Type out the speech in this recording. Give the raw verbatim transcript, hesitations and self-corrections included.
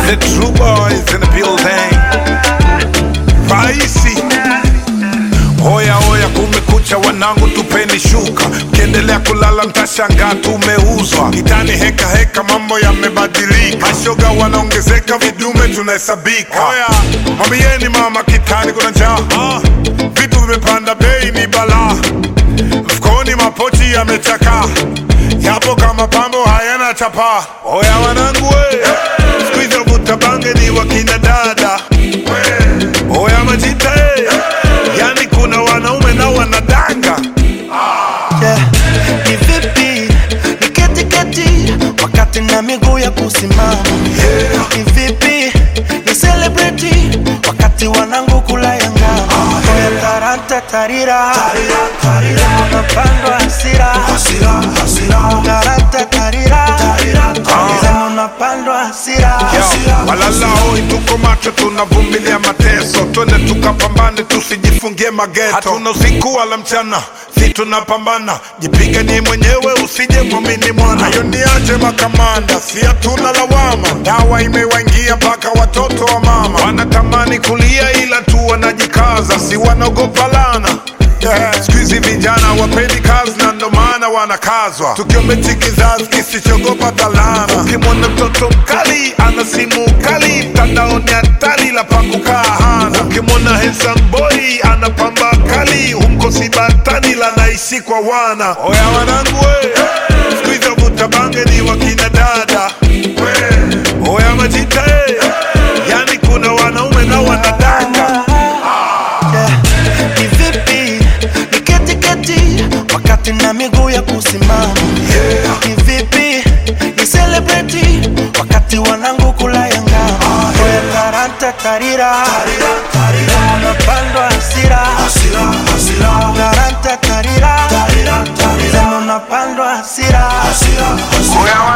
The true boys in the building. Raisi. Hoya hoya kumekucha wanangu tupeni shuka. Kiendelea kulala mtashangaa tumeuzwa. Kitani heka heka mambo yamebadilika. Mashoga wanaongezeka vidume tunahesabika. Hoya mwambieni mama kitani kuna njaa. uh, Vitu vimepanda bei ni balaa. Mfukoni mapochi yamechakaa. Yapo kama pambo hayana chapa. Hoya wanangu we, hey. Squeeze vuta bange ni wakina dada. Hey. Hoya majita hey. Hey. Yani kuna wanaume na wanadanga. ah. Yeah. Ni vipi, ni keti keti wakati na miguu ya kusimama. Yeah. Ni vipi, ni celebrity wakati wanangu kula yangama. ah. Hoya taranta tarira, tarira, tarira. Unapandwa hasira, hasira, hasira. Taranta tarira, tarira, tarira. Unapandwa hasira, hasira. Walala hoi tuko macho tunavumilia mateso. Twende tukapambane tusijifungie mageto. Hatuna usiku wala mchana, si tunapambana. Jipige ni mwenyewe usije mwamini mwana. Hayo ni aje makamanda, si hatuna lawama. Dawa imewaingia mpaka watoto wa mama. Wanatamani kulia ila tu wanajikaza, si wanaogopa lana. Yeah. Squeezy vijana wapendi kazi na ndo maana wanakazwa. Tukiometi kizazi kisichogopa talana. Ukimwona mtoto mkali ana simu kali, mtandaoni hatari la pakukaa hana. Ukimwona handsome boy ana pamba kali, humkosi batani la naishi kwa wana. Hoya wanangu we, hey. Squeezy vuta bange ni wakina dada. Hey. Hoya majita hey. Hey. Yani kuna wanaume na wanadanga. Wakati na miguu ya kusimama. Yeah. Ni vipi, ni celebrity wakati wanangu kula yangama. ah. Hoya taranta tarira, tarira, tarira. Unapandwa hasira, hasira, hasira. Taranta tarira, tarira, tarira. Unapandwa hasira, hasira, hasira.